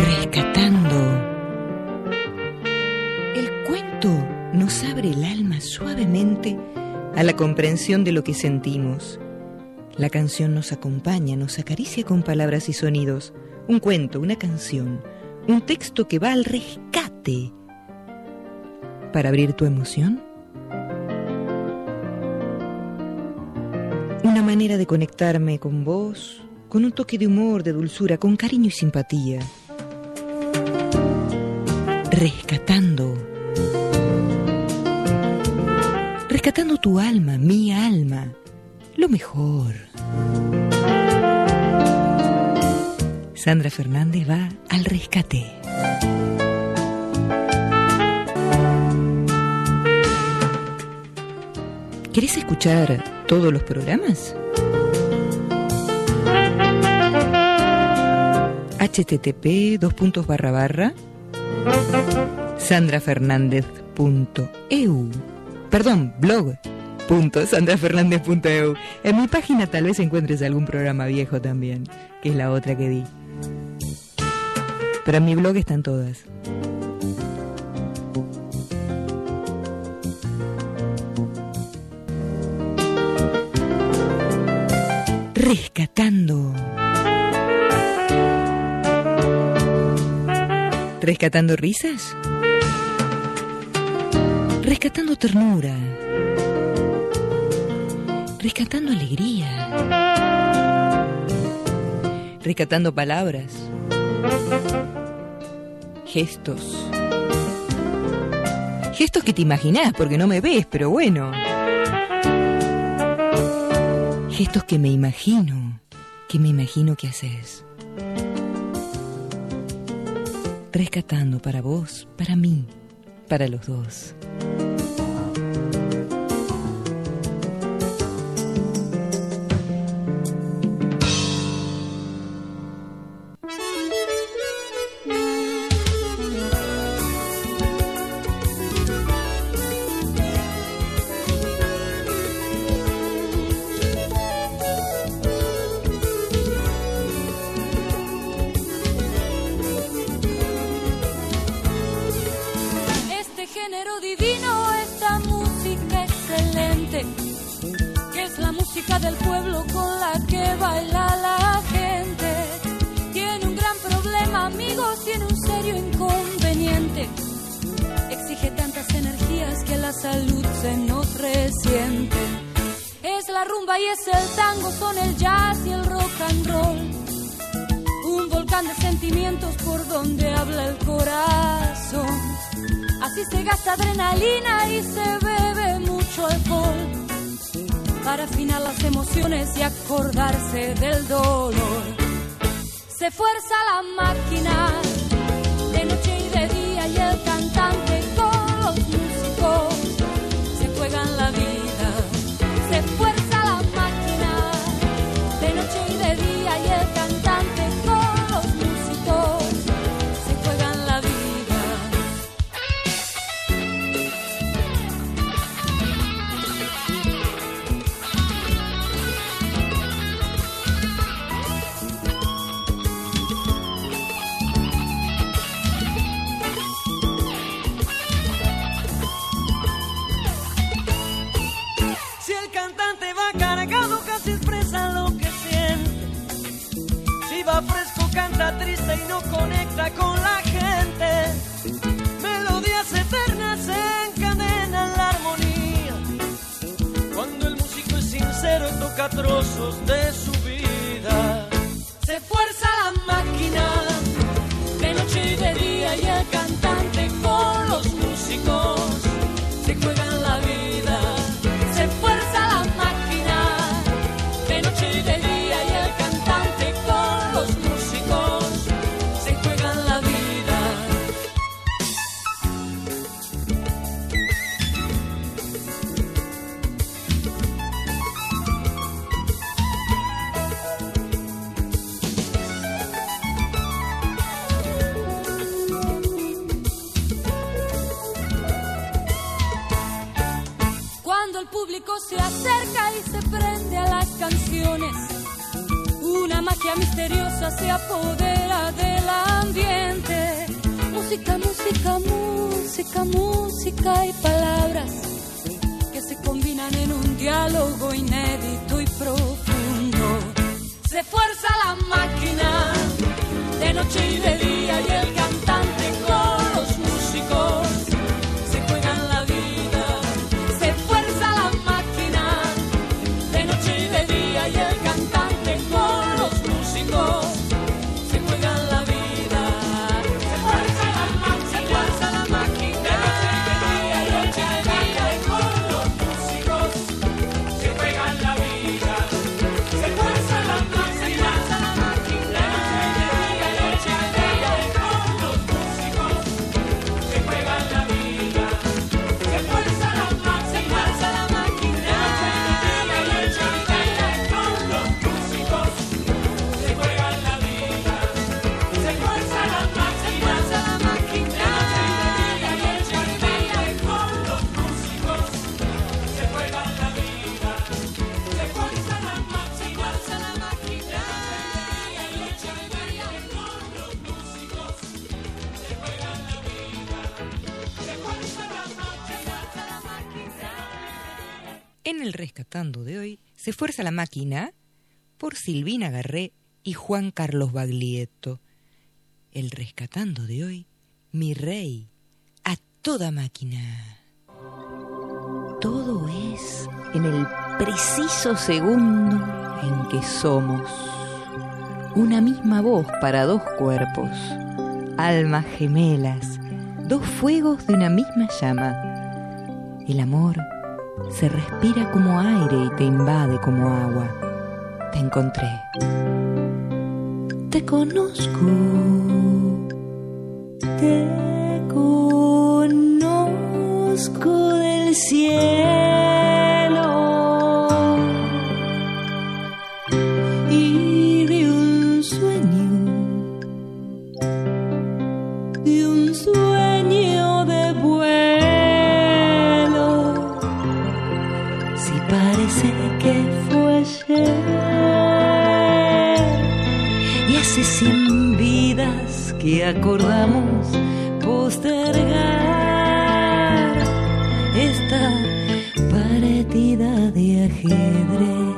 Rescatando. El cuento nos abre el alma suavemente a la comprensión de lo que sentimos. La canción nos acompaña, nos acaricia con palabras y sonidos. Un cuento, una canción, un texto que va al rescate para abrir tu emoción. Una manera de conectarme con vos, con un toque de humor, de dulzura, con cariño y simpatía. Rescatando. Rescatando tu alma, mi alma, lo mejor. Sandra Fernández va al rescate. ¿Querés escuchar todos los programas? http://sandrafernandez.eu. Perdón, blog.sandrafernandez.eu. En mi página tal vez encuentres algún programa viejo también, que es la otra que di. Pero en mi blog están todas. Rescatando. ¿Rescatando risas? Rescatando ternura. Rescatando alegría. Rescatando palabras. Gestos. Gestos que te imaginás porque no me ves, pero bueno. Gestos que me imagino que haces. Rescatando para vos, para mí, para los dos. Del pueblo con la que baila la gente. Tiene un gran problema, amigos, tiene un serio inconveniente. Exige tantas energías que la salud se nos resiente. Es la rumba y es el tango, son el jazz y el rock and roll. Un volcán de sentimientos por donde habla el corazón. Así se gasta adrenalina y se bebe mucho alcohol, para afinar las emociones y acordarse del dolor. Se fuerza la máquina de noche y de día y el cantante con los músicos se juegan la vida. Se fuerza la máquina de noche y de día y el cantante con los músicos se juegan la vida. Fresco, canta triste y no conecta con la gente. Melodías eternas encadenan la armonía. Cuando el músico es sincero, toca trozos de su vida. Se fuerza la máquina de noche y de día y el cantante con los músicos se juegan la vida. Se fuerza la máquina de noche y de día y el cantante con los músicos se juegan la vida. Cuando el público se acerca y se prende a las canciones, una magia misteriosa se apodera del ambiente. Música, música, música, música y palabras que se combinan en un diálogo inédito y profundo. Se fuerza la máquina de noche y de día y el cantante con los músicos se juegan la vida. Se fuerza la máquina de noche y de día y el cantante con los músicos se juegan la vida. Se fuerza la máquina de noche y de día y con los músicos se juegan la vida. Se fuerza la máquina de noche y de día y con los músicos se juegan la vida. Se fuerza la máquina de noche y de día y con los músicos se juegan la vida. Se fuerza la máquina de noche y de día y con los músicos se juegan la vida. Se fuerza la máquina de noche y día y con los músicos se juegan la vida. Se fuerza la máquina. En el Rescatando de hoy, Se fuerza la máquina, por Silvina Garré y Juan Carlos Baglietto. El Rescatando de hoy, mi rey, a toda máquina. Todo es en el preciso segundo en que somos. Una misma voz para dos cuerpos, almas gemelas, dos fuegos de una misma llama. El amor se respira como aire y te invade como agua. Te encontré. Te conozco. Te conozco del cielo y de un sueño de vuelo. Si parece que fue ayer y hace 100 vidas que acordamos postergar esta partida de ajedrez.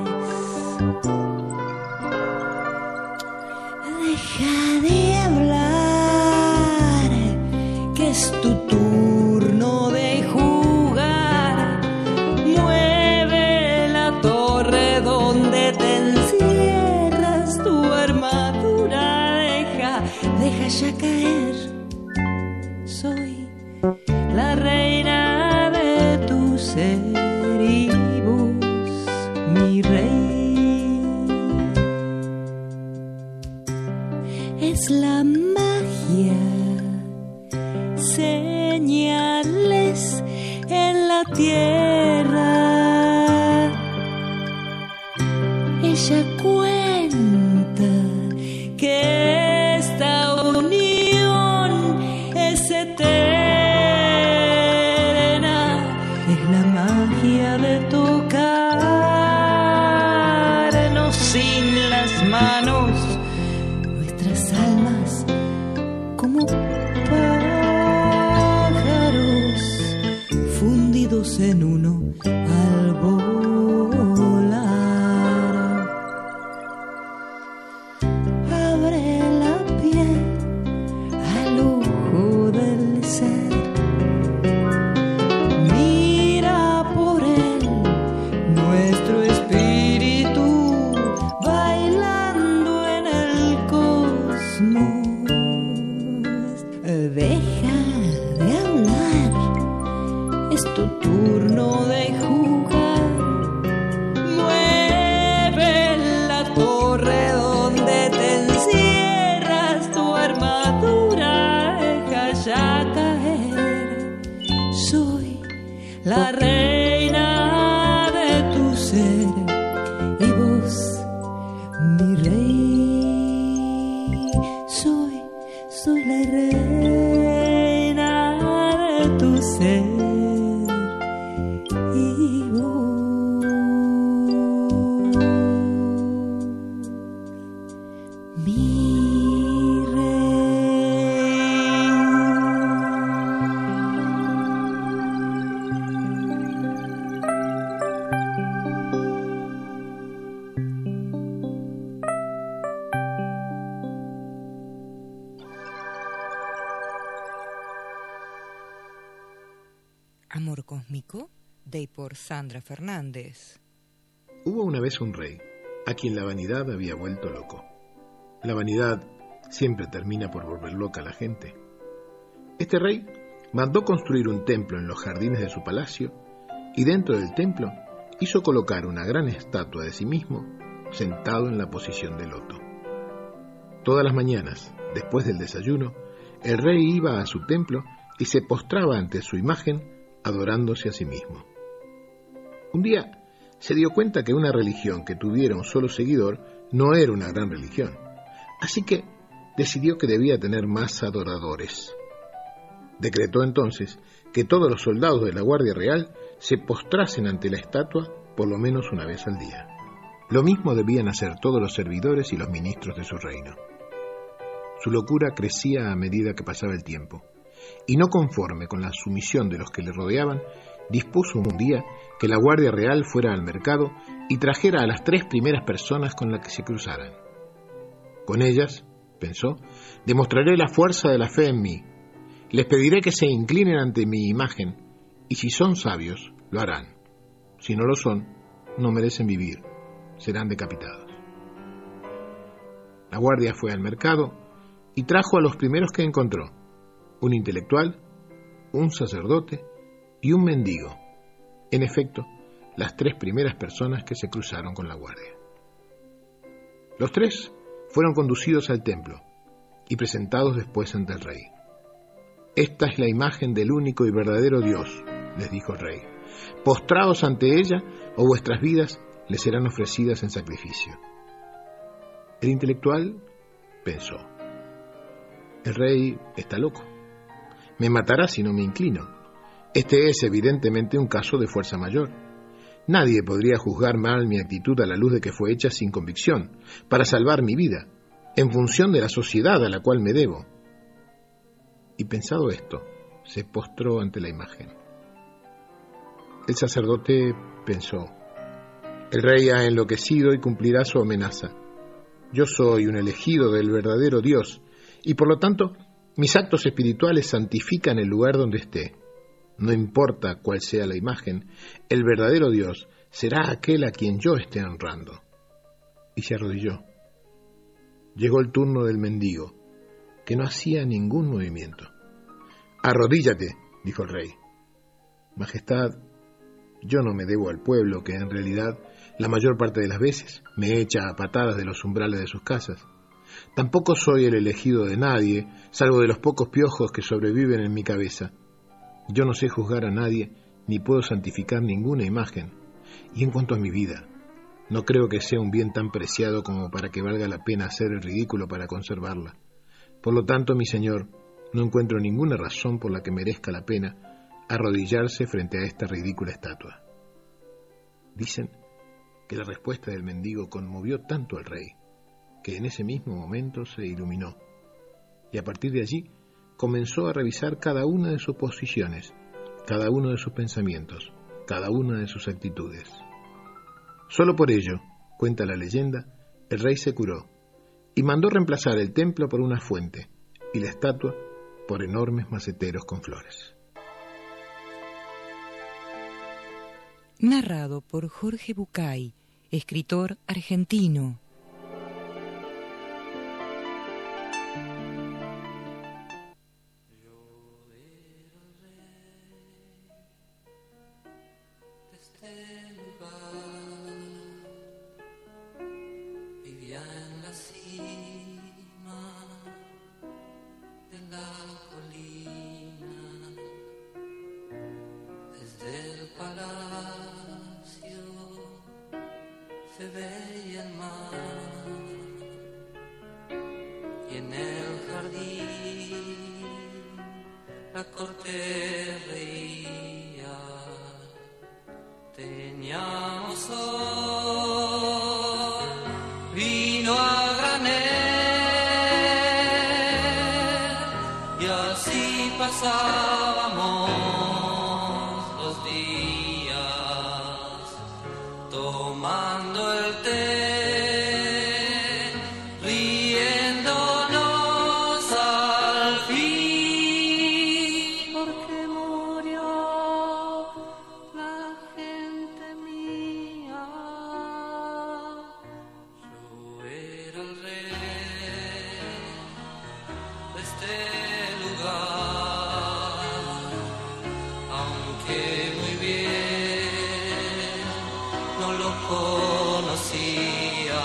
Deja de hablar, que es tu turno de jugar. Mueve la torre donde te encierras, tu armadura deja ya caer. Soy la reina de tu ser y vos, mi rey. Es la magia, señales en la tierra. Ella cuenta que esta unión es eterna. Es la magia de tocarnos sin las manos, nuestras almas como pájaros fundidos en uno al volar. Abre la piel al lujo del ser, mira por él nuestro espíritu bailando en el cosmos. Deja de hablar, es tu turno de jugar. Mueve la torre donde te encierras, tu armadura deja ya caer. Soy la reina de tu ser y vos, mi rey. Soy la reina de tu ser y vos. de y por Sandra Fernández. Hubo una vez un rey, a quien la vanidad había vuelto loco. La vanidad siempre termina por volver loca a la gente. Este rey mandó construir un templo en los jardines de su palacio y dentro del templo hizo colocar una gran estatua de sí mismo sentado en la posición de loto. Todas las mañanas, después del desayuno, el rey iba a su templo y se postraba ante su imagen adorándose a sí mismo. Un día se dio cuenta que una religión que tuviera un solo seguidor no era una gran religión, así que decidió que debía tener más adoradores. Decretó entonces que todos los soldados de la Guardia Real se postrasen ante la estatua por lo menos una vez al día. Lo mismo debían hacer todos los servidores y los ministros de su reino. Su locura crecía a medida que pasaba el tiempo, y no conforme con la sumisión de los que le rodeaban, dispuso un día que la Guardia Real fuera al mercado y trajera a las 3 primeras personas con las que se cruzaran. Con ellas, pensó, demostraré la fuerza de la fe en mí. Les pediré que se inclinen ante mi imagen, y si son sabios, lo harán. Si no lo son, no merecen vivir, serán decapitados. La guardia fue al mercado y trajo a los primeros que encontró, un intelectual, un sacerdote y un mendigo. En efecto, las 3 primeras personas que se cruzaron con la guardia. Los 3 fueron conducidos al templo y presentados después ante el rey. Esta es la imagen del único y verdadero Dios, les dijo el rey. Postraos ante ella o vuestras vidas les serán ofrecidas en sacrificio. El intelectual pensó, el rey está loco. Me matará si no me inclino. Este es evidentemente un caso de fuerza mayor. Nadie podría juzgar mal mi actitud a la luz de que fue hecha sin convicción, para salvar mi vida, en función de la sociedad a la cual me debo. Y pensado esto, se postró ante la imagen. El sacerdote pensó, el rey ha enloquecido y cumplirá su amenaza. Yo soy un elegido del verdadero Dios, y por lo tanto, mis actos espirituales santifican el lugar donde esté. No importa cuál sea la imagen, el verdadero Dios será aquel a quien yo esté honrando. Y se arrodilló. Llegó el turno del mendigo, que no hacía ningún movimiento. Arrodíllate, dijo el rey. Majestad, yo no me debo al pueblo que en realidad la mayor parte de las veces me echa a patadas de los umbrales de sus casas. Tampoco soy el elegido de nadie, salvo de los pocos piojos que sobreviven en mi cabeza. Yo no sé juzgar a nadie, ni puedo santificar ninguna imagen. Y en cuanto a mi vida, no creo que sea un bien tan preciado como para que valga la pena hacer el ridículo para conservarla. Por lo tanto, mi señor, no encuentro ninguna razón por la que merezca la pena arrodillarse frente a esta ridícula estatua. Dicen que la respuesta del mendigo conmovió tanto al rey, que en ese mismo momento se iluminó, y a partir de allí comenzó a revisar cada una de sus posiciones, cada uno de sus pensamientos, cada una de sus actitudes. Solo por ello, cuenta la leyenda, el rey se curó y mandó reemplazar el templo por una fuente y la estatua por enormes maceteros con flores. Narrado por Jorge Bucay, escritor argentino. conocía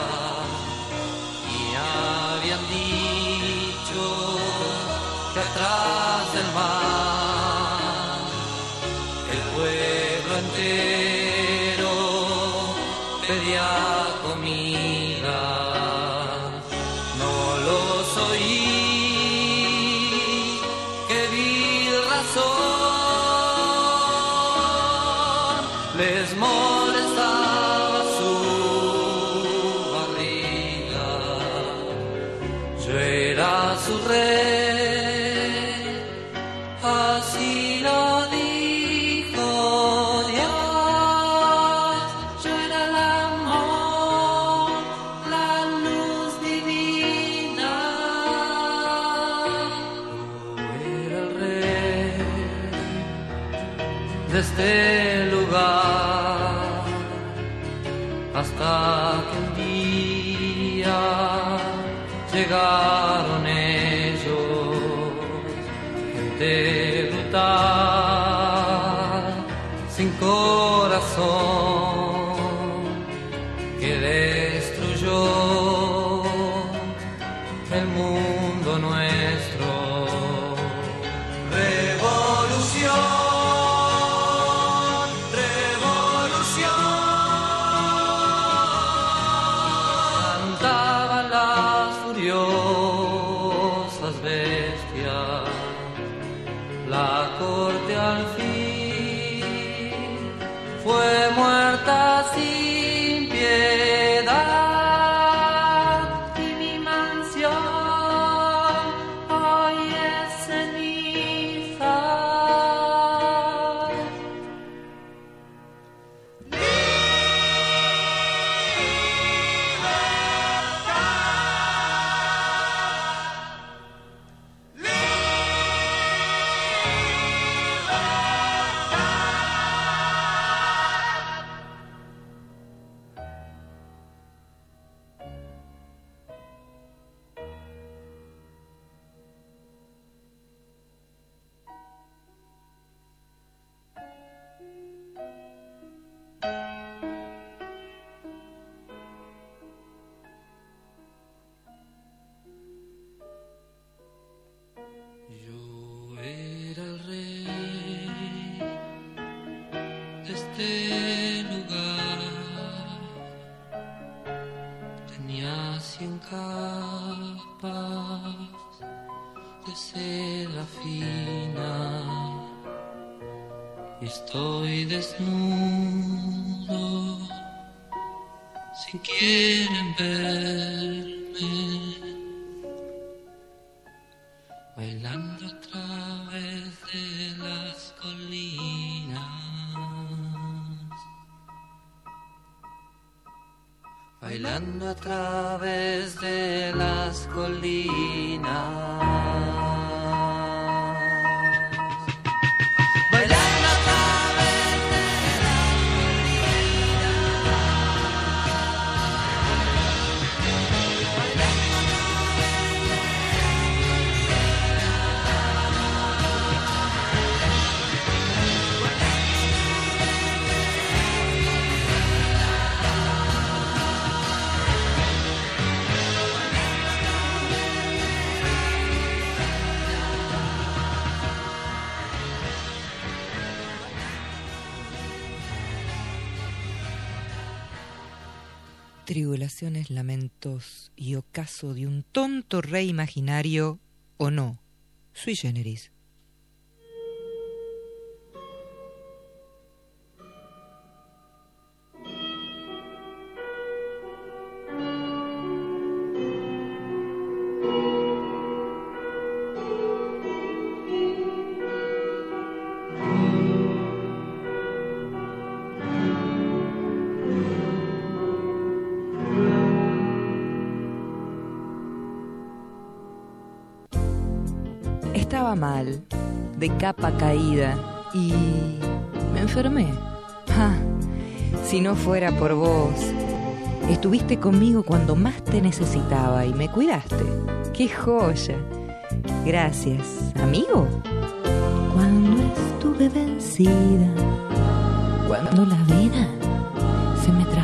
y habían dicho que atrás del mar el pueblo entero pedía comida. No los oí, que vil razón les molestaba su barriga. Yo era su rey, así lo dijo Dios. Yo era el amor, la luz divina. Yo era el rey de este lugar, hasta que un día llegaron ellos, gente brutal, sin corazón, que destruyó el mundo nuestro. Revolución, revolución, cantaban las furiosas bestias. La corte al fin fue muerta sin piedad, y mi mansión hoy es ceniza. Yo era el rey de este lugar, tenía 100 capas de seda fina, y estoy desnudo, si quieren verme, bailando a través de las colinas, bailando a través de las colinas, bailando a través de las Tribulaciones, lamentos y ocaso de un tonto rey imaginario, o no, sui generis. Estaba mal, de capa caída, y me enfermé. ¡Ja! Si no fuera por vos, estuviste conmigo cuando más te necesitaba y me cuidaste. ¡Qué joya! Gracias, amigo. Cuando estuve vencida, cuando la vida se me trajo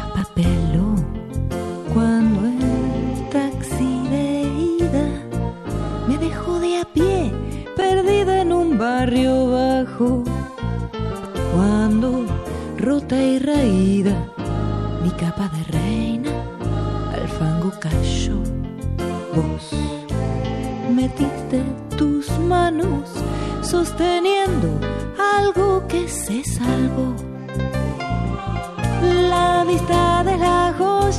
capa de reina al fango cayó. Vos metiste tus manos sosteniendo algo que se salvó. La amistad es la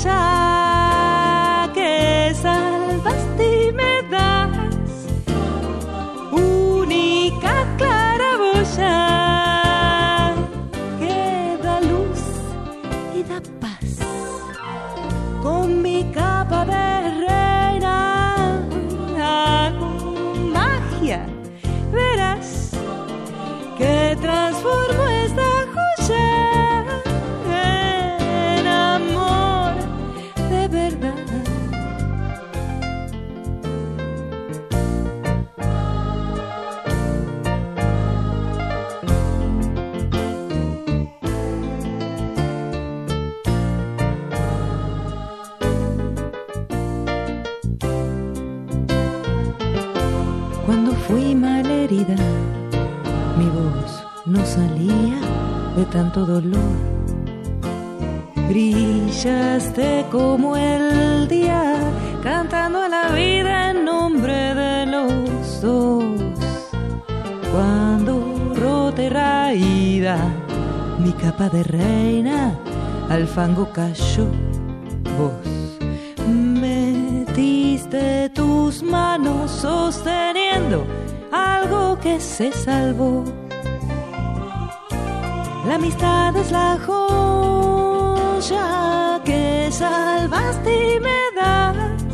joya que salvaste y me das, única claraboya que da luz y da paz. Con mi capa de reina hago magia, verás que transformo esta joya en amor de verdad. Cuando fui malherida, mi voz no salía de tanto dolor. Brillaste como el día, cantando a la vida en nombre de los dos. Cuando rota y raída, mi capa de reina al fango cayó. Vos metiste tus manos sosteniendo algo que se salvó. La amistad es la joya que salvaste y me das,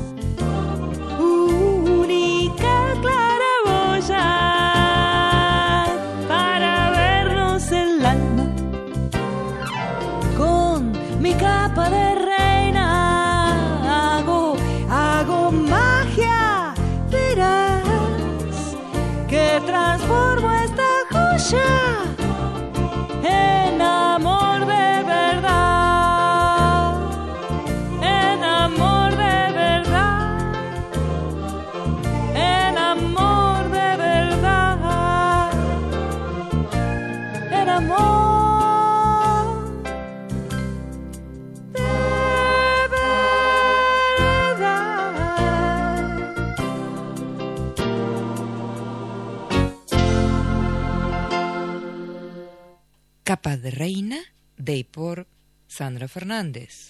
única claraboya para vernos el alma. Con mi capa de reina hago magia, verás que transformo esta joya en amor de verdad, en amor de verdad, en amor de verdad, en amor de verdad. Capa de reina de y por Sandra Fernández.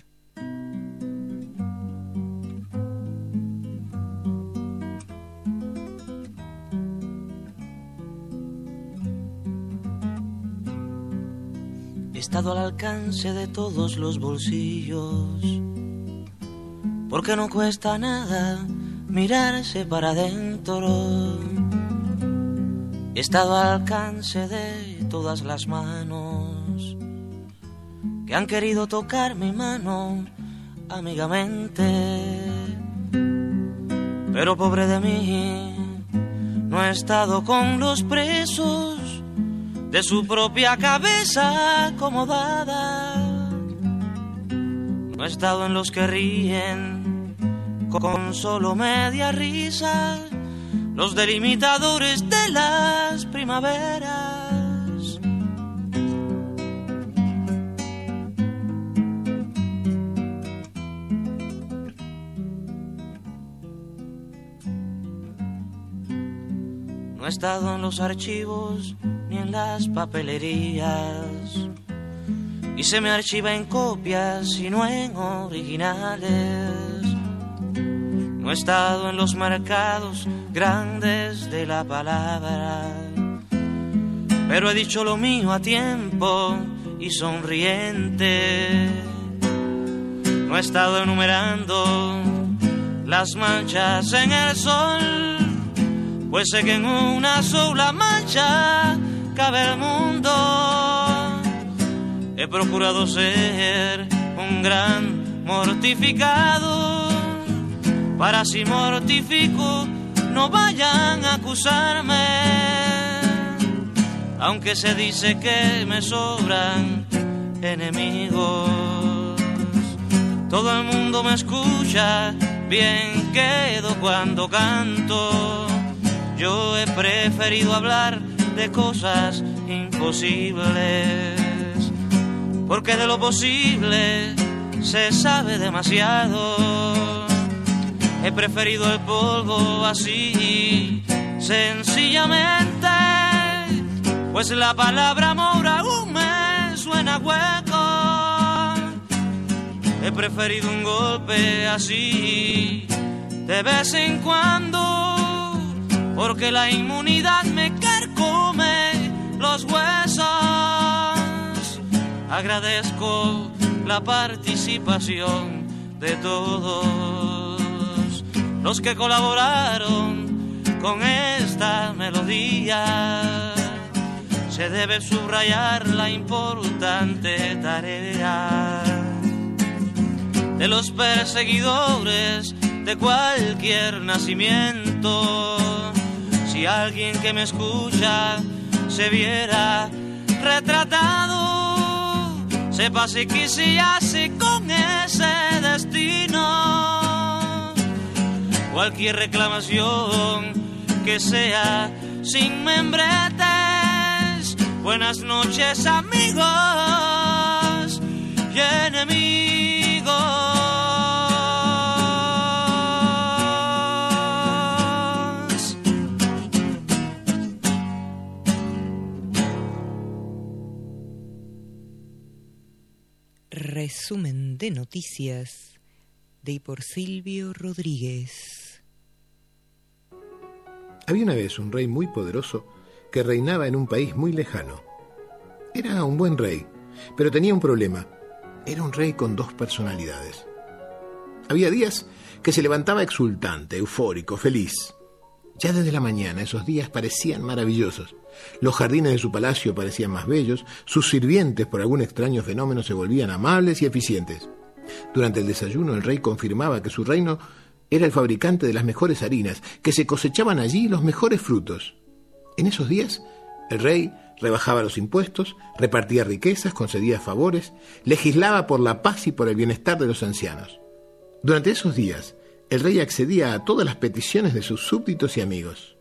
He estado al alcance de todos los bolsillos, porque no cuesta nada mirarse para adentro. He estado al alcance de todas las manos que han querido tocar mi mano amigamente, pero pobre de mí, no he estado con los presos de su propia cabeza acomodada. No he estado en los que ríen con solo media risa, los delimitadores de las primaveras. No he estado en los archivos ni en las papelerías, y se me archiva en copias y no en originales. No he estado en los mercados grandes de la palabra, pero he dicho lo mío a tiempo y sonriente. No he estado enumerando las manchas en el sol, pues sé que en una sola mancha cabe el mundo. He procurado ser un gran mortificado, para si mortifico no vayan a acusarme, aunque se dice que me sobran enemigos. Todo el mundo me escucha, bien quedo cuando canto. Yo he preferido hablar de cosas imposibles, porque de lo posible se sabe demasiado. He preferido el polvo así, sencillamente, pues la palabra amor aún me suena hueco. He preferido un golpe así, de vez en cuando, porque la inmunidad me carcome los huesos. Agradezco la participación de todos los que colaboraron con esta melodía. Se debe subrayar la importante tarea de los perseguidores de cualquier nacimiento. Si alguien que me escucha se viera retratado, sepa si quisiese con ese destino. Cualquier reclamación que sea sin membretes. Buenas noches, amigos y enemigos. Resumen de noticias de y por Silvio Rodríguez. Había una vez un rey muy poderoso que reinaba en un país muy lejano. Era un buen rey, pero tenía un problema. Era un rey con dos personalidades. Había días que se levantaba exultante, eufórico, feliz. Ya desde la mañana esos días parecían maravillosos. Los jardines de su palacio parecían más bellos, sus sirvientes por algún extraño fenómeno se volvían amables y eficientes. Durante el desayuno el rey confirmaba que su reino era el fabricante de las mejores harinas, que se cosechaban allí los mejores frutos. En esos días el rey rebajaba los impuestos, repartía riquezas, concedía favores, legislaba por la paz y por el bienestar de los ancianos. Durante esos días el rey accedía a todas las peticiones de sus súbditos y amigos.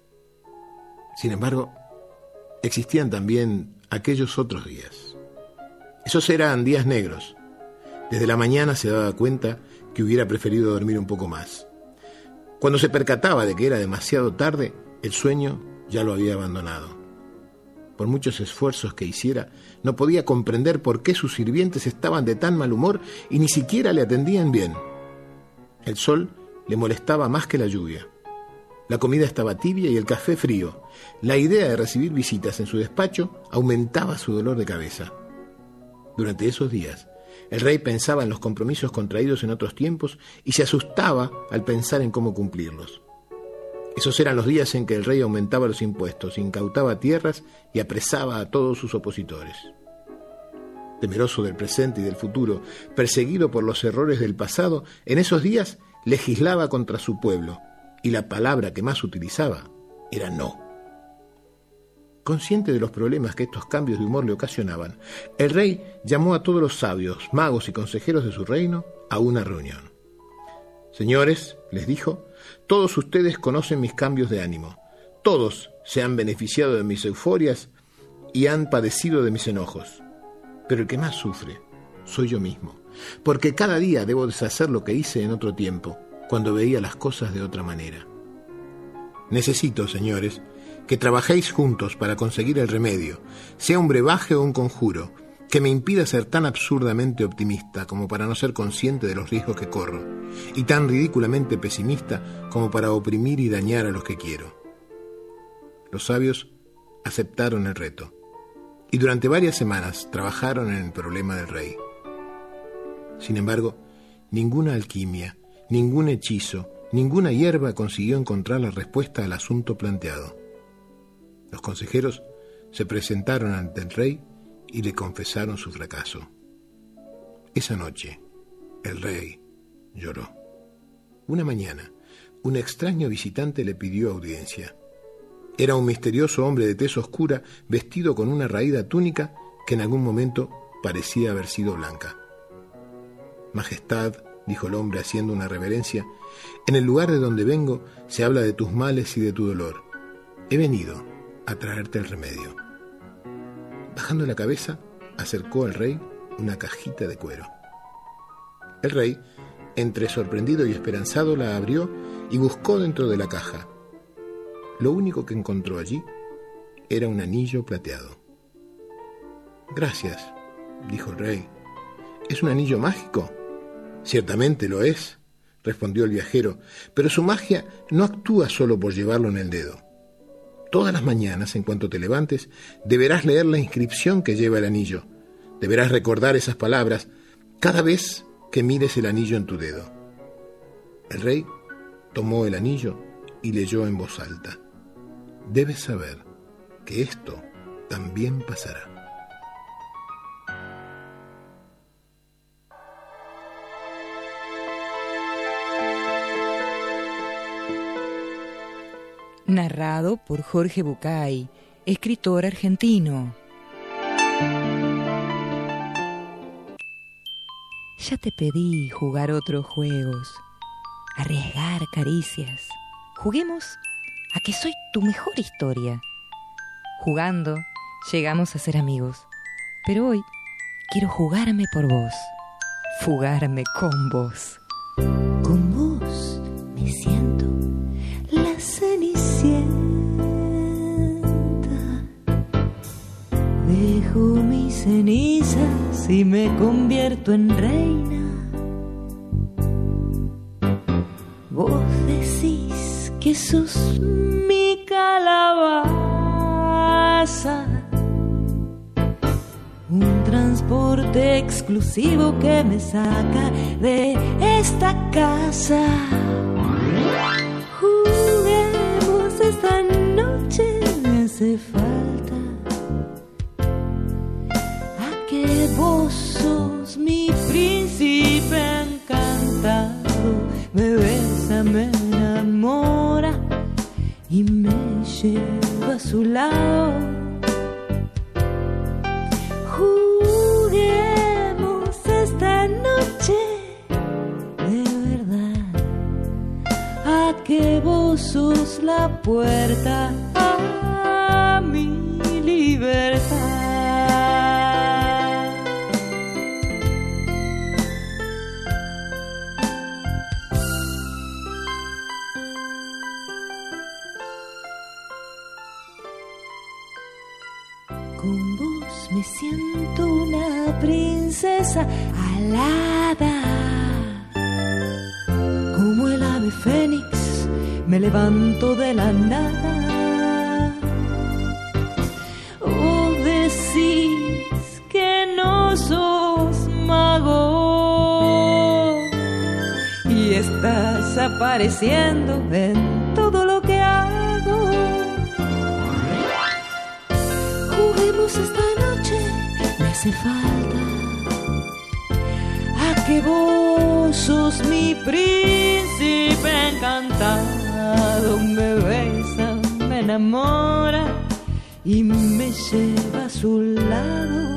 Sin embargo, existían también aquellos otros días. Esos eran días negros. Desde la mañana se daba cuenta que hubiera preferido dormir un poco más. Cuando se percataba de que era demasiado tarde, el sueño ya lo había abandonado. Por muchos esfuerzos que hiciera, no podía comprender por qué sus sirvientes estaban de tan mal humor y ni siquiera le atendían bien. El sol le molestaba más que la lluvia. La comida estaba tibia y el café frío. La idea de recibir visitas en su despacho aumentaba su dolor de cabeza. Durante esos días, el rey pensaba en los compromisos contraídos en otros tiempos y se asustaba al pensar en cómo cumplirlos. Esos eran los días en que el rey aumentaba los impuestos, incautaba tierras y apresaba a todos sus opositores. Temeroso del presente y del futuro, perseguido por los errores del pasado, en esos días legislaba contra su pueblo, y la palabra que más utilizaba era no. Consciente de los problemas que estos cambios de humor le ocasionaban, el rey llamó a todos los sabios, magos y consejeros de su reino a una reunión. Señores, les dijo, todos ustedes conocen mis cambios de ánimo. Todos se han beneficiado de mis euforias y han padecido de mis enojos. Pero el que más sufre soy yo mismo, porque cada día debo deshacer lo que hice en otro tiempo, cuando veía las cosas de otra manera. Necesito, señores, que trabajéis juntos para conseguir el remedio, sea un brebaje o un conjuro, que me impida ser tan absurdamente optimista como para no ser consciente de los riesgos que corro, y tan ridículamente pesimista como para oprimir y dañar a los que quiero. Los sabios aceptaron el reto, y durante varias semanas trabajaron en el problema del rey. Sin embargo, ninguna alquimia, ningún hechizo, ninguna hierba consiguió encontrar la respuesta al asunto planteado. Los consejeros se presentaron ante el rey y le confesaron su fracaso. Esa noche, el rey lloró. Una mañana, un extraño visitante le pidió audiencia. Era un misterioso hombre de tez oscura, vestido con una raída túnica que en algún momento parecía haber sido blanca. Majestad, dijo el hombre haciendo una reverencia, en el lugar de donde vengo se habla de tus males y de tu dolor. He venido a traerte el remedio. Bajando la cabeza, acercó al rey una cajita de cuero. El rey, entre sorprendido y esperanzado, la abrió y buscó dentro de la caja. Lo único que encontró allí era un anillo plateado. «Gracias», dijo el rey. «¿Es un anillo mágico?» «Ciertamente lo es», respondió el viajero, «pero su magia no actúa solo por llevarlo en el dedo. Todas las mañanas, en cuanto te levantes, deberás leer la inscripción que lleva el anillo. Deberás recordar esas palabras cada vez que mires el anillo en tu dedo». El rey tomó el anillo y leyó en voz alta: «Debes saber que esto también pasará». Narrado por Jorge Bucay, escritor argentino. Ya te pedí jugar otros juegos, arriesgar caricias. Juguemos a que soy tu mejor historia. Jugando, llegamos a ser amigos. Pero hoy quiero jugarme por vos, fugarme con vos. Con vos me siento la Cenicienta. Dejo mis cenizas y me convierto en reina. Vos decís que sos mi calabaza, un transporte exclusivo que me saca de esta casa. Juguemos esta noche, me hace falta a que vos sos mi príncipe encantado. Me besa, me enamora y me lleva a su lado. Juguemos esta noche, de verdad, a que vos sos la puerta a mi libertad. Con vos me siento una princesa alada. Como el ave fénix me levanto de la nada. Vos decís que no sos mago y estás apareciendo en todo lo que hago. Juguemos esta noche, me hace falta a que vos sos mi príncipe encantado. Me besa, me enamora y me lleva a su lado.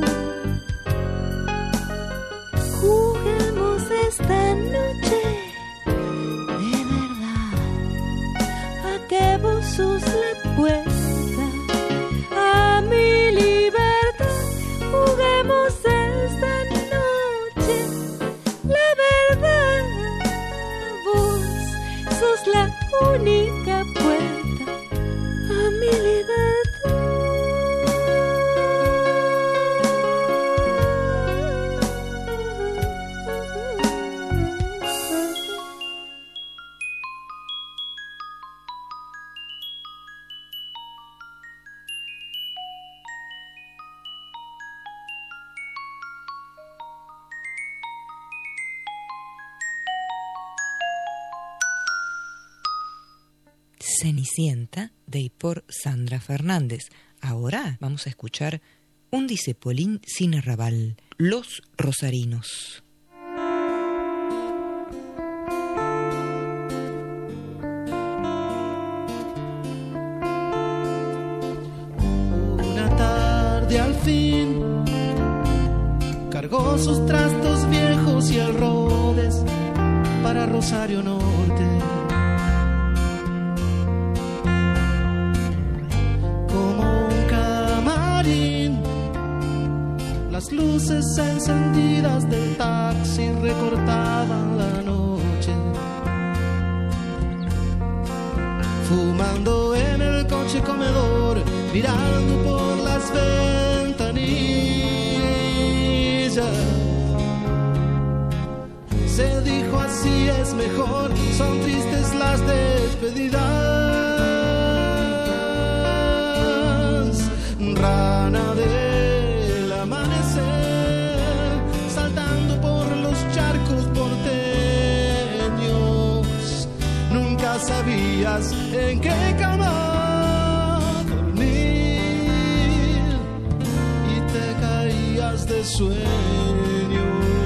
Juguemos esta noche, de verdad, a que vos sos la puerta a mi libertad. Juguemos esta noche, la verdad, vos sos la única puerta a mi libertad. Cenicienta, de y por Sandra Fernández. Ahora vamos a escuchar un disepolín sin arrabal, Los Rosarinos. Una tarde al fin cargó sus trastos viejos y el Rhodes para Rosario Norte. Las luces luces encendidas del taxi recortaban la noche. Fumando en el coche comedor, mirando por las ventanillas. Se dijo así es mejor, son tristes las despedidas. Rana del amanecer, saltando por los charcos porteños. Nunca sabías en qué cama dormir y te caías de sueño.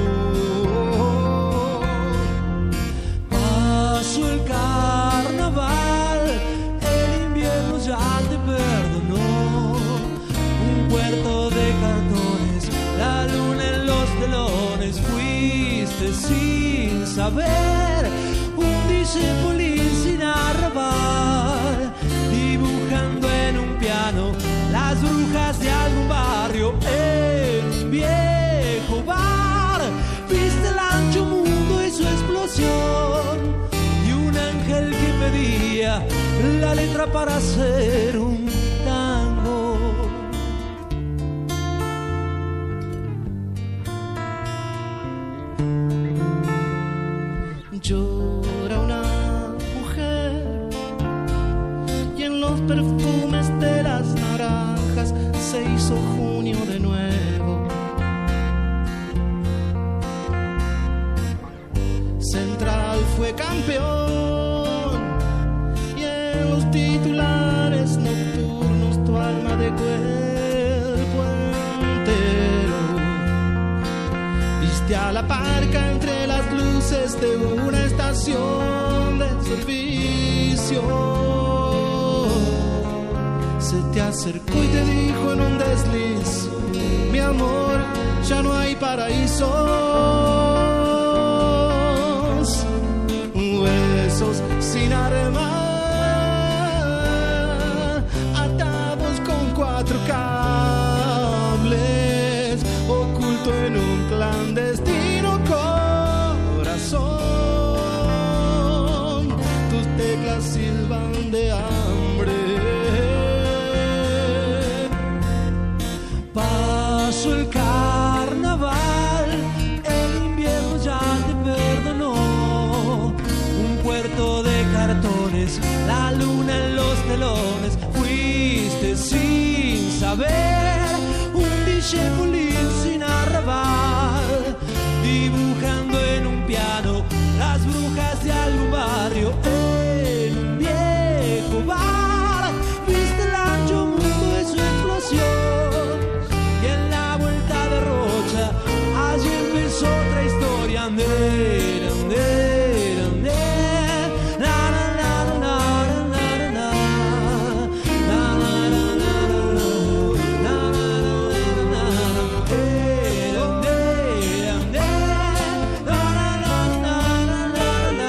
Pasó el carnaval, el invierno ya te perdonó. Un puerto de cartones, la luna en los telones. Fuiste sin saber, un disepolín sin arrabal, dibujando en un piano las brujas de algún barrio. En un viejo bar viste el ancho mundo y su explosión, y un ángel que pedía la letra para hacer un tango. Llora una mujer y en los perfumes de las naranjas se hizo junio de nuevo. Central fue campeón y en los titulares nocturnos tu alma de cuerpo entero. Viste a la parca entre las luces de una estación de servicio. Se te acercó y te dijo en un desliz: mi amor, ya no hay paraísos. Huesos sin armar, atados con 4 cables, oculto en un clandestino corazón. Tus teclas silban de hambre. Pasó el carnaval, el invierno ya te perdonó. Un puerto de cartones, la luna en los telones. Fuiste sin saber, un disepolín sin arrabal, dibujando en un piano las brujas de algún barrio. En un viejo bar viste el ancho mundo de su explosión, y en la vuelta de Rocha allí empezó otra historia. Andera, andera, andera, na, na, na, na, na, na, na, na, na, na, na, na, andera, andera, andera, na, na, na, na, na, na,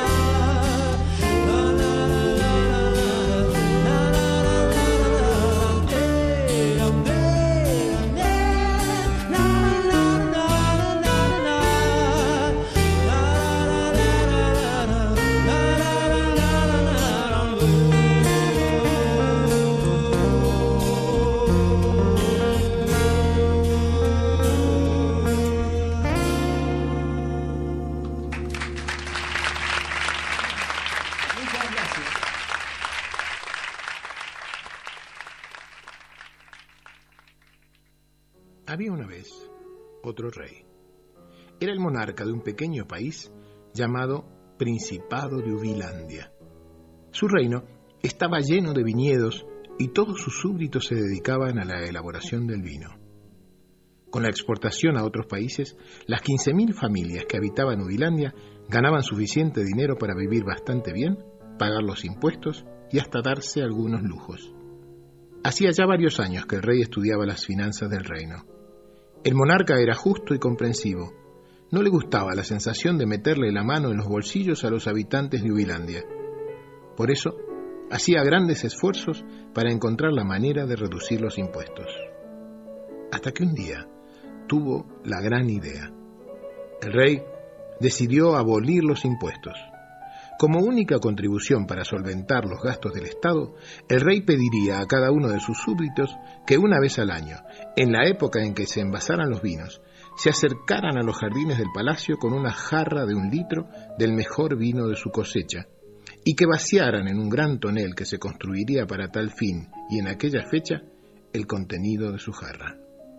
Había una vez otro rey. Era el monarca de un pequeño país llamado Principado de Ubilandia. Su reino estaba lleno de viñedos y todos sus súbditos se dedicaban a la elaboración del vino. Con la exportación a otros países, las 15.000 familias que habitaban Ubilandia ganaban suficiente dinero para vivir bastante bien, pagar los impuestos y hasta darse algunos lujos. Hacía ya varios años que el rey estudiaba las finanzas del reino. El monarca era justo y comprensivo. No le gustaba la sensación de meterle la mano en los bolsillos a los habitantes de Ubilandia. Por eso, hacía grandes esfuerzos para encontrar la manera de reducir los impuestos. Hasta que un día tuvo la gran idea. El rey decidió abolir los impuestos. Como única contribución para solventar los gastos del Estado, el rey pediría a cada uno de sus súbditos que una vez al año, en la época en que se envasaran los vinos, se acercaran a los jardines del palacio con una jarra de 1 litro del mejor vino de su cosecha, y que vaciaran en un gran tonel que se construiría para tal fin y en aquella fecha el contenido de su jarra.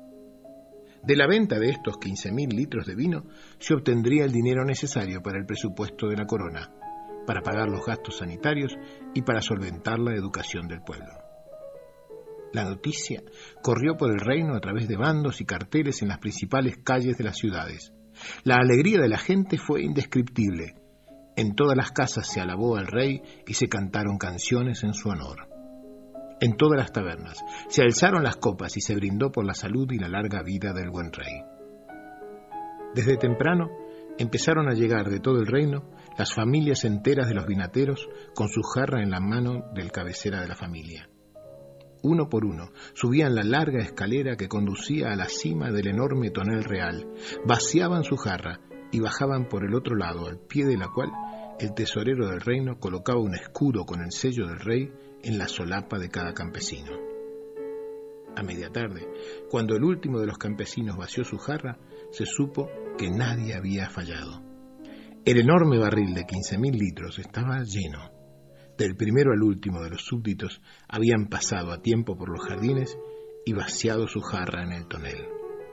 De la venta de estos 15.000 litros de vino se obtendría el dinero necesario para el presupuesto de la corona, para pagar los gastos sanitarios y para solventar la educación del pueblo. La noticia corrió por el reino a través de bandos y carteles en las principales calles de las ciudades. La alegría de la gente fue indescriptible. En todas las casas se alabó al rey y se cantaron canciones en su honor. En todas las tabernas se alzaron las copas y se brindó por la salud y la larga vida del buen rey. Desde temprano empezaron a llegar de todo el reino las familias enteras de los vinateros con su jarra en la mano del cabecera de la familia. Uno por uno subían la larga escalera que conducía a la cima del enorme tonel real, vaciaban su jarra y bajaban por el otro lado, al pie de la cual el tesorero del reino colocaba un escudo con el sello del rey en la solapa de cada campesino. A media tarde, cuando el último de los campesinos vació su jarra, se supo que nadie había fallado. El enorme barril de 15.000 litros estaba lleno. Del primero al último de los súbditos habían pasado a tiempo por los jardines y vaciado su jarra en el tonel.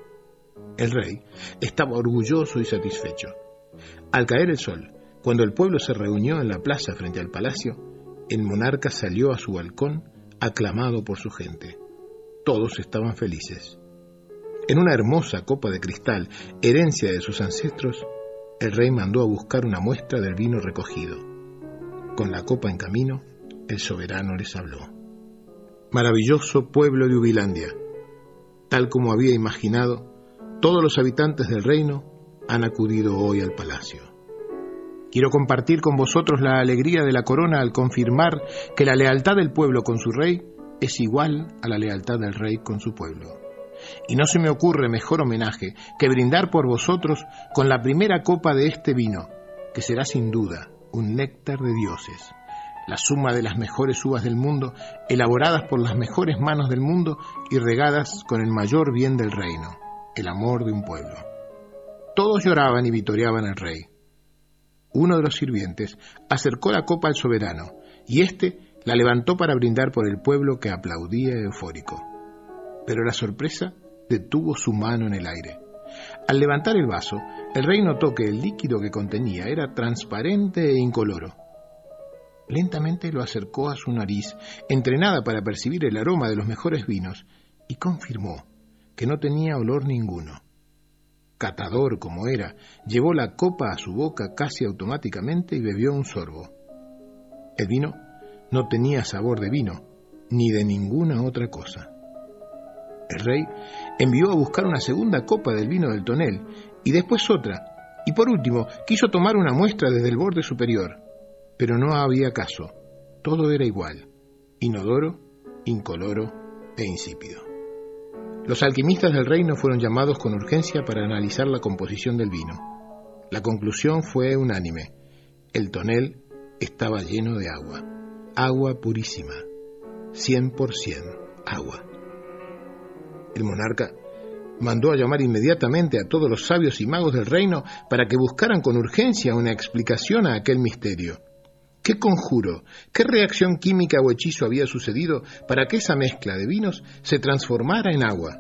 El rey estaba orgulloso y satisfecho. Al caer el sol, cuando el pueblo se reunió en la plaza frente al palacio, el monarca salió a su balcón aclamado por su gente. Todos estaban felices. En una hermosa copa de cristal, herencia de sus ancestros, el rey mandó a buscar una muestra del vino recogido. Con la copa en camino, el soberano les habló. Maravilloso pueblo de Ubilandia, tal como había imaginado, todos los habitantes del reino han acudido hoy al palacio. Quiero compartir con vosotros la alegría de la corona al confirmar que la lealtad del pueblo con su rey es igual a la lealtad del rey con su pueblo. Y no se me ocurre mejor homenaje que brindar por vosotros con la primera copa de este vino, que será sin duda un néctar de dioses, la suma de las mejores uvas del mundo, elaboradas por las mejores manos del mundo y regadas con el mayor bien del reino, el amor de un pueblo. Todos lloraban y vitoreaban al rey. Uno de los sirvientes acercó la copa al soberano, y éste la levantó para brindar por el pueblo que aplaudía eufórico. Pero la sorpresa detuvo su mano en el aire. Al levantar el vaso, el rey notó que el líquido que contenía era transparente e incoloro. Lentamente lo acercó a su nariz, entrenada para percibir el aroma de los mejores vinos, y confirmó que no tenía olor ninguno. Catador como era, llevó la copa a su boca casi automáticamente y bebió un sorbo. El vino no tenía sabor de vino, ni de ninguna otra cosa. El rey envió a buscar una segunda copa del vino del tonel, y después otra, y por último quiso tomar una muestra desde el borde superior, pero no había caso. Todo era igual, inodoro, incoloro e insípido. Los alquimistas del reino fueron llamados con urgencia para analizar la composición del vino. La conclusión fue unánime. El tonel estaba lleno de agua. Agua purísima. 100% agua. El monarca mandó a llamar inmediatamente a todos los sabios y magos del reino para que buscaran con urgencia una explicación a aquel misterio. ¿Qué conjuro, qué reacción química o hechizo había sucedido para que esa mezcla de vinos se transformara en agua?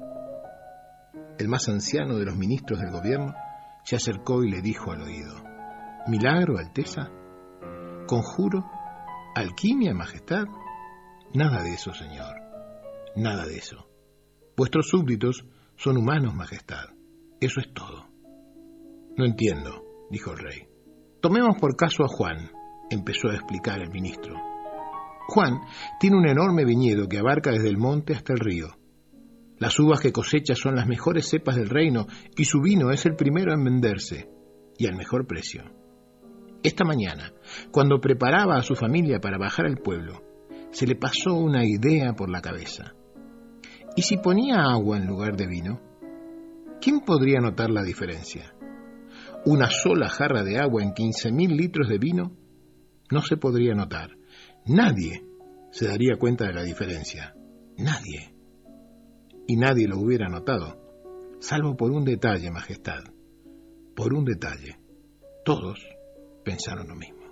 El más anciano de los ministros del gobierno se acercó y le dijo al oído: ¿Milagro, Alteza? ¿Conjuro? ¿Alquimia, Majestad? Nada de eso, señor. Nada de eso. Vuestros súbditos son humanos, Majestad. Eso es todo. No entiendo, dijo el rey. Tomemos por caso a Juan, empezó a explicar el ministro. Juan tiene un enorme viñedo que abarca desde el monte hasta el río. Las uvas que cosecha son las mejores cepas del reino y su vino es el primero en venderse, y al mejor precio. Esta mañana, cuando preparaba a su familia para bajar al pueblo, se le pasó una idea por la cabeza. ¿Y si ponía agua en lugar de vino? ¿Quién podría notar la diferencia? Una sola jarra de agua en 15.000 litros de vino no se podría notar. Nadie se daría cuenta de la diferencia. Nadie. Y nadie lo hubiera notado, salvo por un detalle, Majestad. Por un detalle. Todos pensaron lo mismo.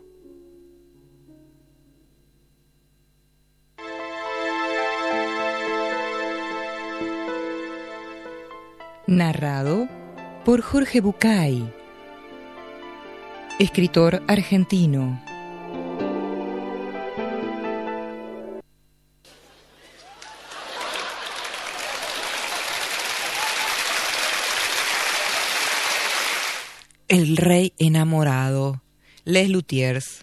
Narrado por Jorge Bucay, escritor argentino. El rey enamorado, Les Luthiers.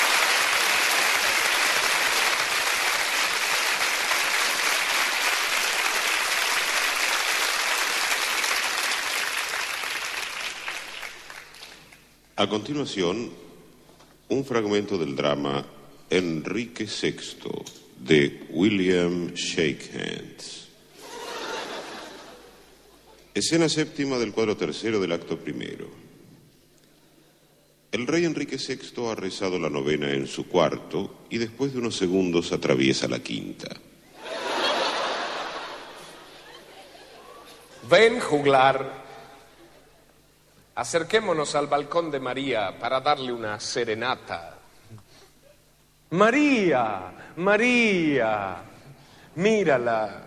A continuación, un fragmento del drama Enrique VI de William Shakehands. Escena séptima del cuadro tercero del acto primero. El rey Enrique VI ha rezado la novena en su cuarto y después de unos segundos atraviesa la quinta. Ven, juglar. Acerquémonos al balcón de María para darle una serenata. María, María, mírala.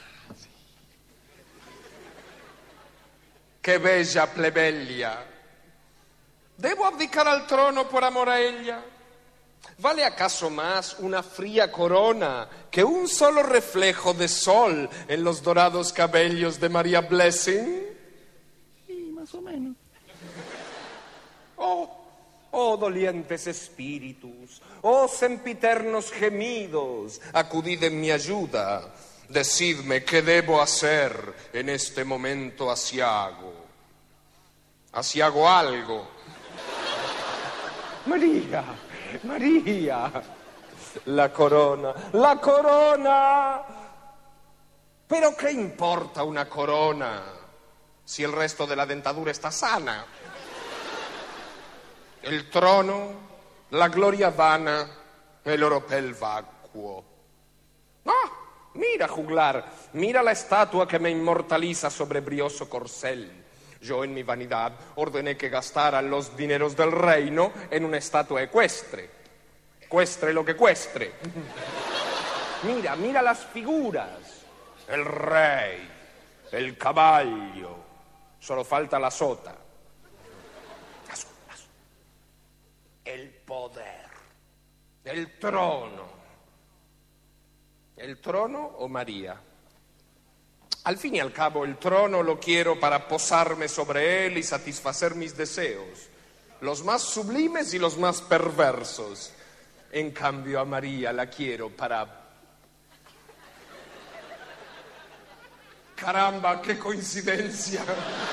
Qué bella plebeya. ¿Debo abdicar al trono por amor a ella? ¿Vale acaso más una fría corona que un solo reflejo de sol en los dorados cabellos de María Blessing? Sí, más o menos. Oh, dolientes espíritus, oh sempiternos gemidos, acudid en mi ayuda. Decidme qué debo hacer en este momento asiago. Asiago algo. María, María, la corona, la corona. ¿Pero qué importa una corona si el resto de la dentadura está sana? El trono, la gloria vana, el oropel vacuo. ¡Ah! Mira, juglar, mira la estatua que me inmortaliza sobre brioso corcel. Yo en mi vanidad ordené que gastaran los dineros del reino en una estatua ecuestre. Cuestre lo que cuestre. Mira, mira las figuras. El rey, el caballo. Solo falta la sota. El poder, el trono. ¿El trono o María? Al fin y al cabo, el trono lo quiero para posarme sobre él y satisfacer mis deseos, los más sublimes y los más perversos. En cambio, a María la quiero para... ¡Caramba, qué coincidencia!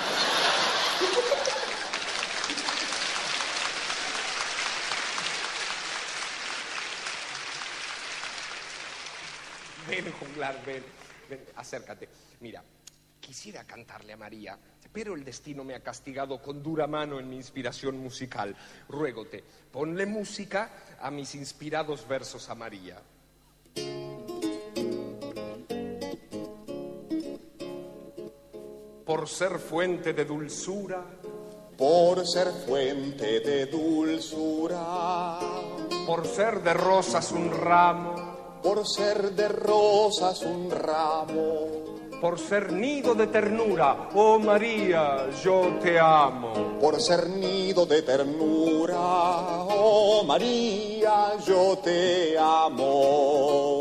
Ven, juglar, ven, acércate. Mira, quisiera cantarle a María, pero el destino me ha castigado con dura mano en mi inspiración musical. Ruégote, ponle música a mis inspirados versos a María. Por ser fuente de dulzura, por ser fuente de dulzura, por ser de rosas un ramo, por ser de rosas un ramo, por ser nido de ternura, oh María, yo te amo. Por ser nido de ternura, oh María, yo te amo.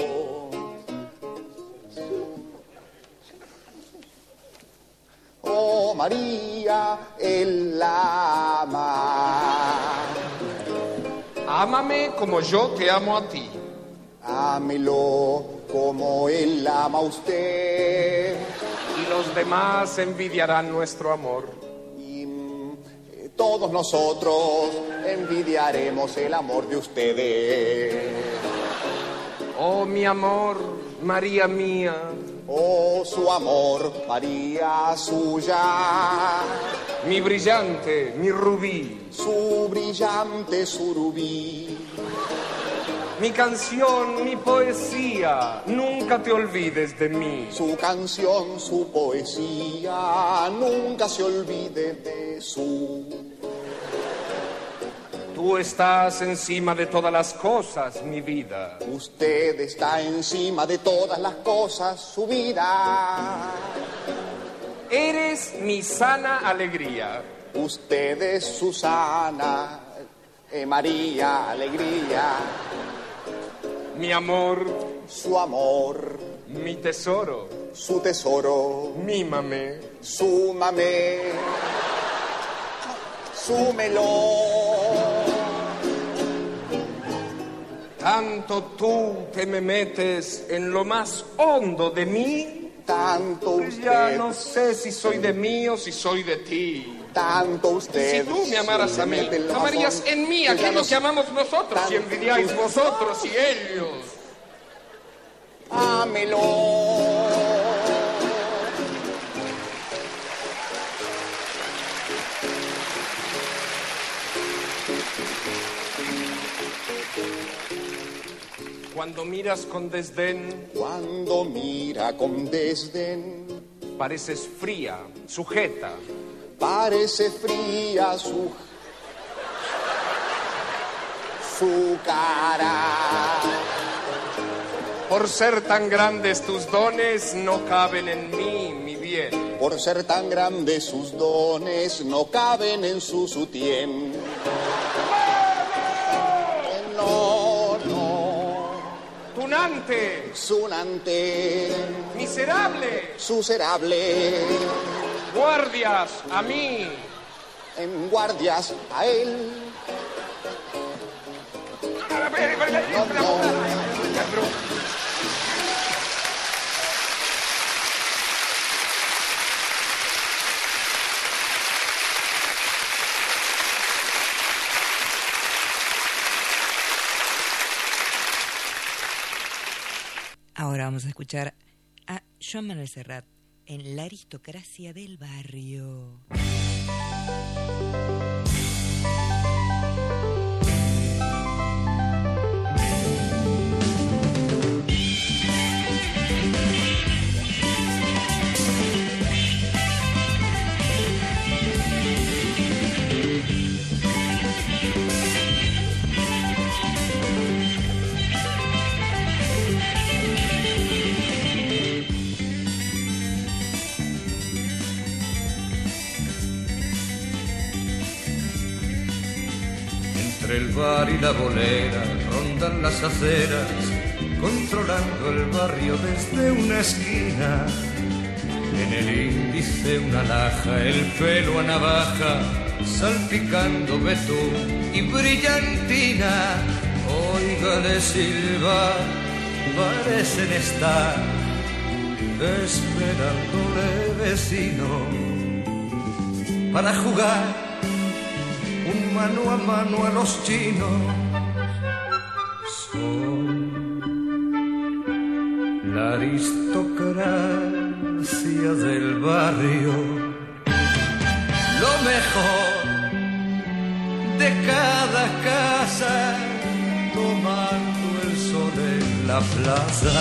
Oh María, él la ama. Ámame como yo te amo a ti. Ámelo como él ama a usted. Y los demás envidiarán nuestro amor. Y todos nosotros envidiaremos el amor de ustedes. Oh, mi amor, María mía, Oh, su amor, María suya. Mi brillante, mi rubí. Su brillante surubí. Mi canción, mi poesía, nunca te olvides de mí. Su canción, su poesía, nunca se olvide de su. Tú estás encima de todas las cosas, mi vida. Usted está encima de todas las cosas, su vida. Eres mi sana alegría. Usted es Susana, María, alegría. Mi amor, su amor, mi tesoro, su tesoro, mímame, súmame, súmelo. Tanto tú te me metes en lo más hondo de mí, tanto usted. Ya no sé si soy de mí o si soy de ti. Tanto usted. Si tú me amaras a mí, amarías en mí aquello que amamos nosotros y envidiáis vosotros y ellos. Ámelo. Cuando miras con desdén, cuando mira con desdén, pareces fría, sujeta. Parece fría su cara. Por ser tan grandes tus dones, no caben en mí, mi bien. Por ser tan grandes sus dones, no caben en su sutién. No, no. Tunante. Sunante. Miserable. Suserable. Guardias a mí. En guardias a él. No. Ahora vamos a escuchar a Joan Manuel Serrat en La aristocracia del barrio. Entre el bar y la bolera rondan las aceras, controlando el barrio desde una esquina. En el índice una laja, el pelo a navaja, salpicando betún y brillantina. Óigale silbar, parecen estar esperándole vecino para jugar un mano a mano a los chinos. Son la aristocracia del barrio, lo mejor de cada casa, tomando el sol en la plaza.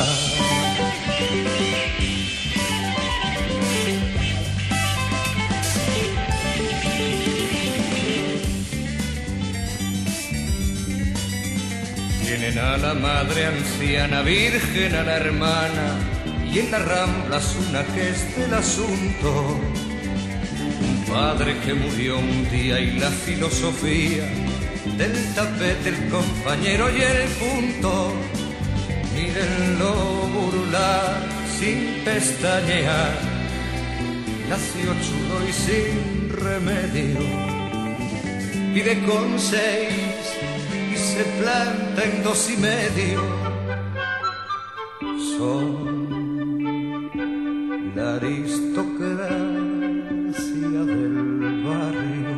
Tienen a la madre anciana, virgen a la hermana, y en las Ramblas una que es del asunto. Un padre que murió un día y la filosofía del tapete, el compañero y el punto. Mírenlo burlar sin pestañear, nació chulo y sin remedio. Pide con 6 se planta en 2,5. Son la aristocracia del barrio.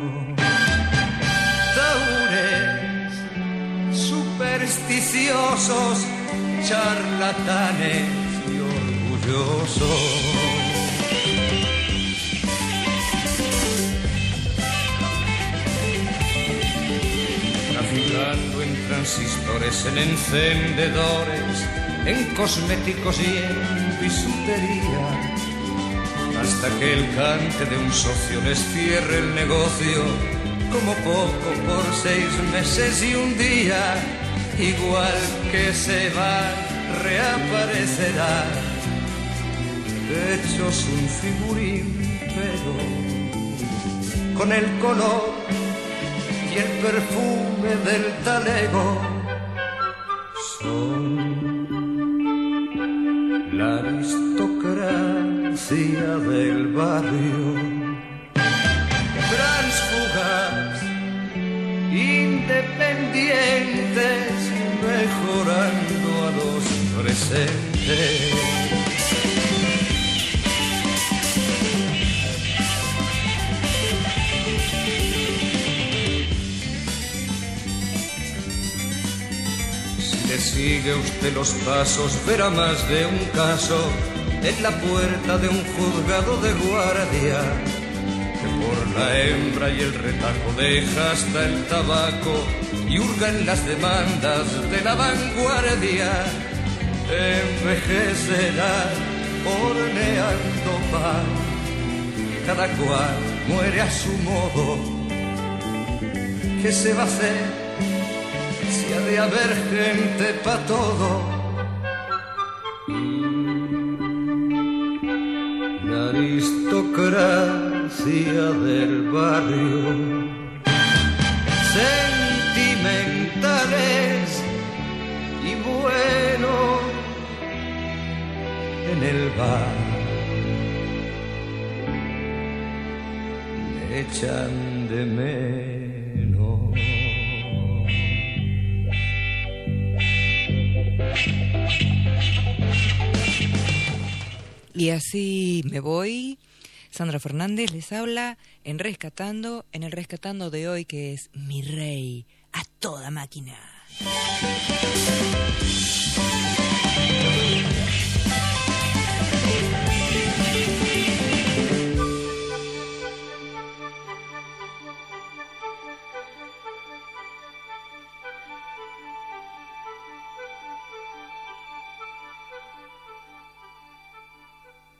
Taures, supersticiosos, charlatanes y orgulloso. Traficando en transistores, en encendedores, en cosméticos y en bisutería, hasta que el cante de un socio les cierre el negocio, como poco por 6 meses y un día, igual que se va, reaparecerá, hechos un figurín, pero con el color y el perfume del talego. Son la aristocracia del barrio, tránsfugas, independientes, mejorando a los presentes. Si le sigue usted los pasos, verá más de un caso en la puerta de un juzgado de guardia, que por la hembra y el retaco deja hasta el tabaco y hurga en las demandas de la vanguardia. Envejecerá horneando pan, cada cual muere a su modo. ¿Qué se va a hacer si ha de haber gente pa' todo? La aristocracia del barrio, sentimentales y buenos en el bar, me echan de menos. Y así me voy. Sandra Fernández les habla en el Rescatando de hoy, que es Mi Rey, a toda máquina.